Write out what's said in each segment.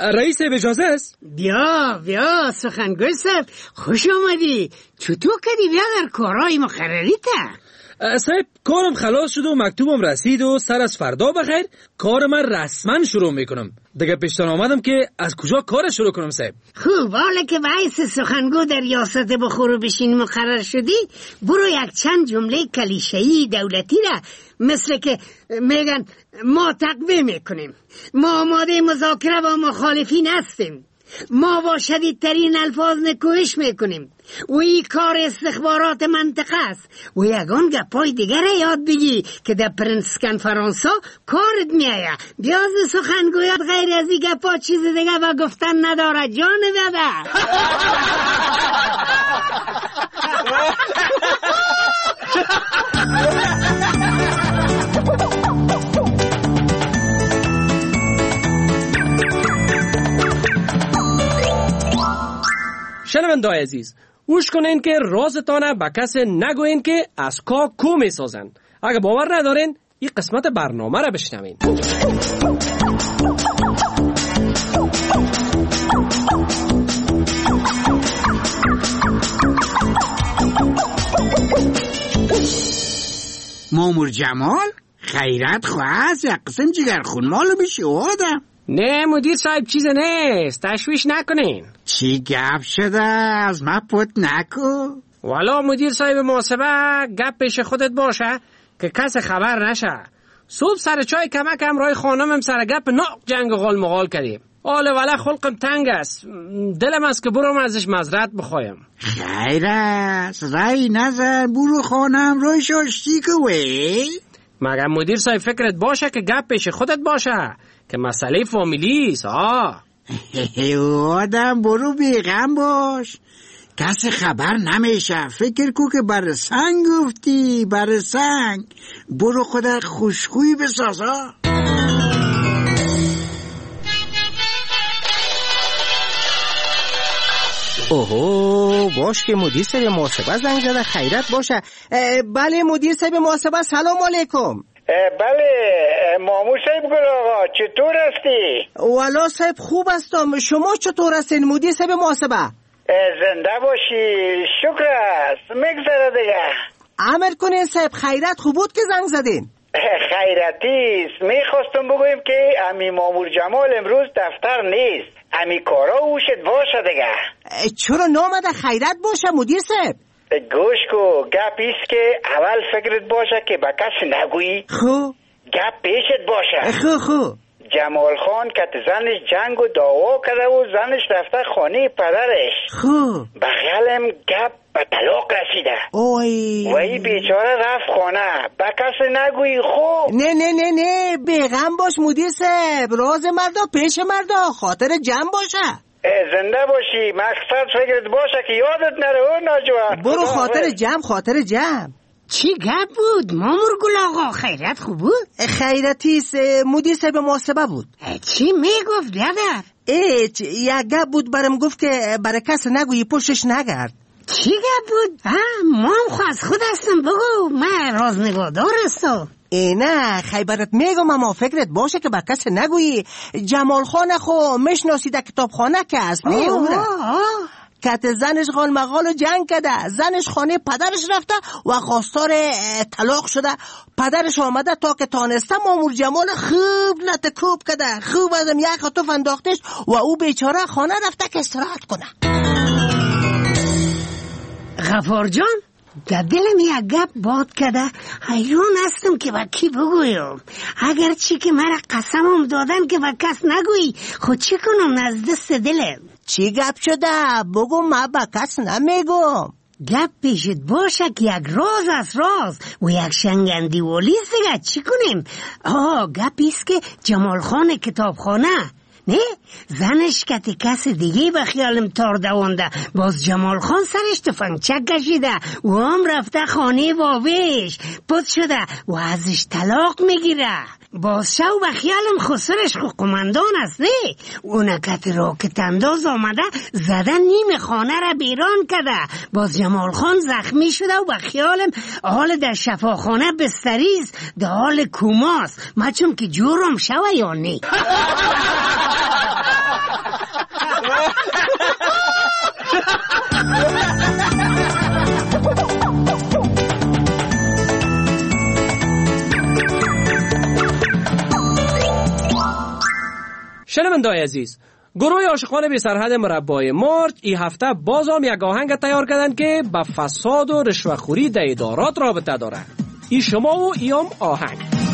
رئیس صاحب اجازه است؟ بیا سخنگوی صاحب خوش آمدی. چطور کردی بیا در کارهای مقرری تا؟ صاحب کارم خلاص شد و مکتوبم رسید و سر از فردا بخیر کار من رسما شروع میکنم. دیگه پیشتان آمدم که از کجا کار شروع کنم صاحب. خوب، حالا که باعث سخنگو در ریاست بخور و بشین مقرر شدی، برو یک چند جمله کلیشه‌ای دولتی را مثل که میگن ما تقویه میکنیم، ما آماده مذاکره با مخالفین هستیم، ما با شدیدترین الفاظ نکوهش میکنیم و این کار استخبارات منطقه است و یگان گپای دیگر یاد بگی که در پرنس کنفرانسا کارت میایه. بیاز سخنگویات غیر از این گپا چیز دیگه و گفتن نداره جان بیاده. شنونده‌های عزیز، گوش کنین که رازتانه به کسی نگوین که از کو میسازن. اگه باور ندارین این قسمت برنامه را بشنوین. مامور جمال خیرت خواست یک قسم جگر خون مالو بشی آدم. نه مدیر صاحب چیز نیست، تشویش نکنین. چی گپ شده؟ از من پت نکو. والا مدیر صاحب محاسبه گپ پیش خودت باشه که کس خبر نشه. صبح سر چای کمک همراه خانمم سر گپ ناق جنگ و غال مغال کردیم. حالا ولی خلقم تنگ است، دلم است که برام ازش معذرت بخوایم. خیر است، رای نظر برو خانم روش آشتی کوی. مگر مدیر صاحب فکرت باشه که گپ پیش خودت باشه که مسئله فامیلی است. آدم برو بیغم باش، کسی خبر نمیشه. فکر کو که بر سنگ گفتی، بر سنگ. برو خودت خوشخوی بسازا. اوهو باش که مدیر صاحب محاسبه زنگ زده. خیرت باشه. بله مدیر صاحب محاسبه، سلام علیکم. بله مامور صاحب گل آقا، چطور هستی؟ والا صاحب خوب هستم، شما چطور هستین مدیر صاحب محاسبه؟ زنده باشی، شکر است. مگذره دیگه. امر کنین صاحب، خیرت خوب بود که زنگ زدین. خیرتیست. میخواستم بگویم که امی مامور جمال امروز دفتر نیست، امی کارا اوشت باشه دیگه. چرا نامده خیرت باشه مدیر صاحب؟ گوش کو، گپ ایست که اول فکرت باشه که با کسی نگویی. خو گپ پیشت باشه. خو جمال خان که زنش جنگ و دعوا کرده و زنش رفته خانه پدرش. خو بخیالم گپ به طلاق رسیده. اوی و این بیچاره رفت خانه، با کسی نگویی. خب نه بیغم باش مدیر صاحب، راز مردا پیش مردا، خاطر جمع باشه. زنده باشی، مقصد فکرت باشه که یادت نره او ناجوان. برو خاطر جمع. چی گپ بود مامور گل آقا؟ خیرت خوب بود؟ خیرتیست، مدیر صاحب محاسبه بود. چی میگفت بیادر؟ یک گپ بود برم گفت که برای کس نگویی پشتش نگرد. چی گپ بود؟ ما هم خواست خود هستم، بگو، من رازنگادار هستم. نه خیبرت میگم، اما فکرت باشه که با کس نگویی. جمال خان خو مشناسیده کتابخانه که است کت زنش غال مغال و جنگ کده، زنش خانه پدرش رفته و خواستار طلاق شده. پدرش آمده تا که تانسته مامور جمال خوب لطکوب کده، خوب ازم یک خطوف انداختش و او بیچاره خانه رفته که استراحت کنه. غفار جان، در دلم یک گپ باد کده، حیران هستم که با کی بگویم. اگر چی که مرا قسمم دادن که با کس نگویی، خود چی کنم از دست دلم؟ چی گپ شده؟ بگو، من با کس نمیگم. گپ پیشت باشه که یک راز و یک شنگندی ولیست دیگه. چی کنیم؟ گپ ایست که جمال خان کتابخانه نه زنش کتی کس دیگه به خیالم تار دوانده، باز جمال خان سرش تفنگچک کشیده و هم رفته خانه بابیش پد شده و ازش طلاق میگیره. باز شو به خیالم خسرش خو قماندان است، نه اونه کتی راکت انداز آمده زده نیم خانه را بیران کرده. باز جمال خان زخمی شده و به خیالم حال در شفاخانه بستریست، در حال کوماست. مچم که جورم شوه یا نه. شنونده‌های عزیز، گروه عاشقان بی سرحد مربای مرج این هفته باز هم یک آهنگ تیار کردن که با فساد و رشوه‌خوری در ادارات رابطه داره. این شما و ایام آهنگ.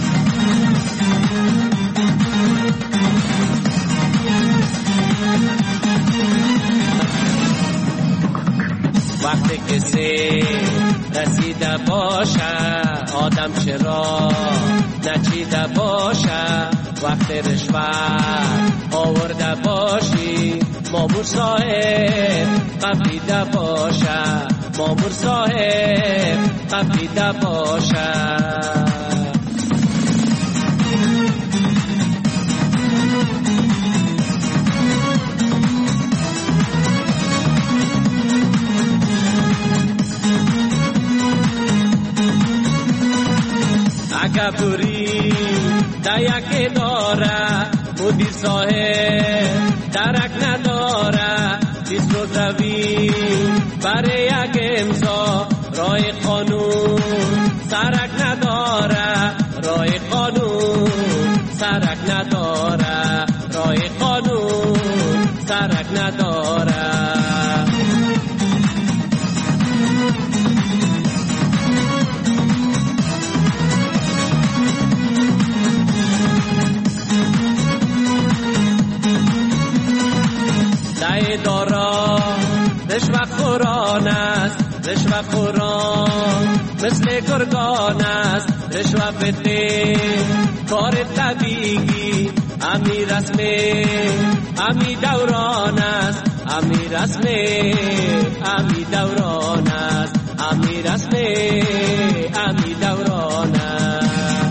وقتی کسی رسیده باشه آدم چرا نچیده باشه، وقتی رشوت آورده باشی مامور صاحب قبیده باشه، مامور صاحب قبیده باشه. اگه بوری در یک داره مدیر صاحب درک نداره، 20 روز روی برای یک امضا رای قانون سرک نداره، رای قانون سرک نداره، رای قانون سرک نداره. دارا رشوه خوران است، رشوه خوران مثل گرگان است، رشوه بده کار طبیعی امی رسم امی دوران است، امی رسم امی دوران است، امی رسم امی دوران است.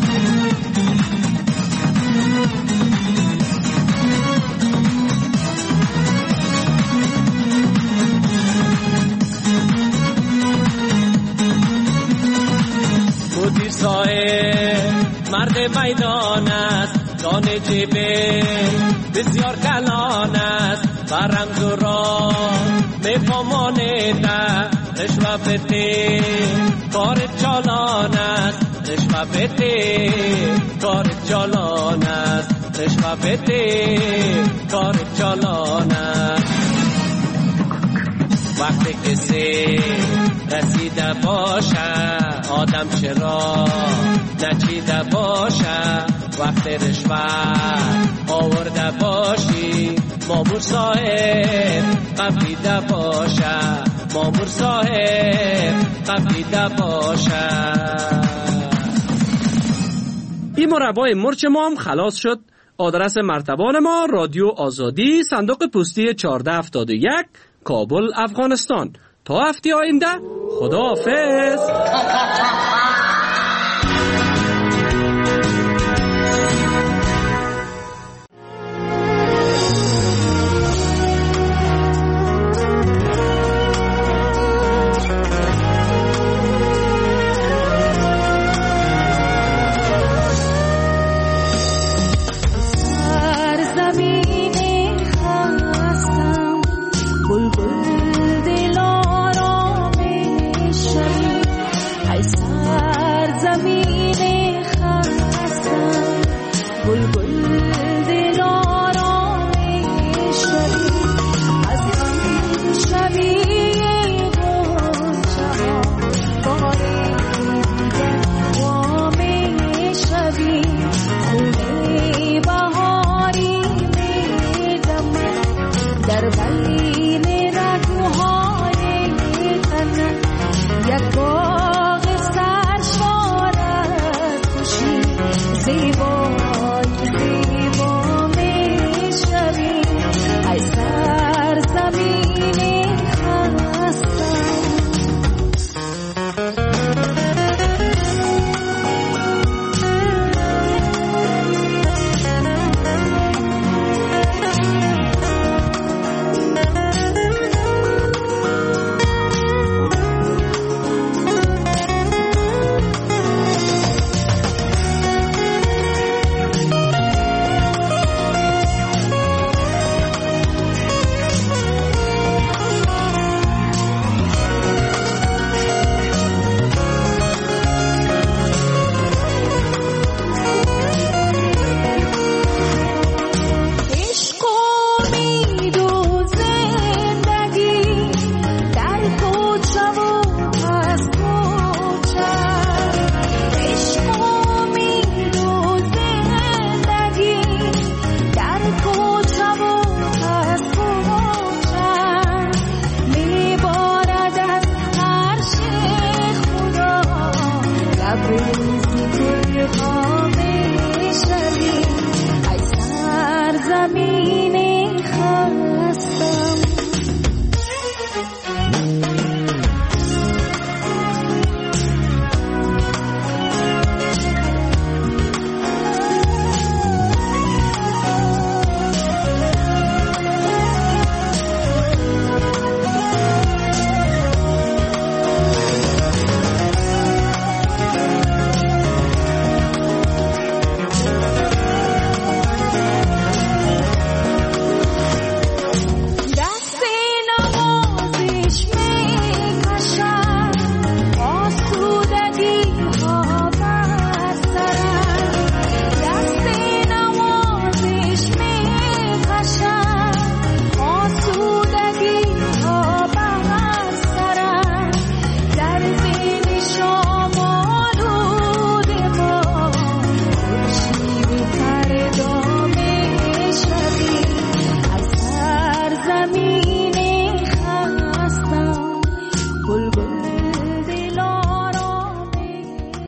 مدیر صاحب مرد میدان است، دان جیبه بسیار کلان است، برمز و راه میفهمانیده رشوه بده کار چالان است، رشوه بده کار چالان است، رشوه بده کار چالان است. وقتی کسی رسیده باشه آدم چرا نچیده باشه، وقتی رشوت آورده باشی مامور صاحب قبیده باشه، مامور صاحب قبیده باشه. این مربای مرچ ما هم خلاص شد. آدرس مرتبان ما رادیو آزادی، صندوق پستی 1471، کابل، افغانستان. تا هفته آینده خداحافظ.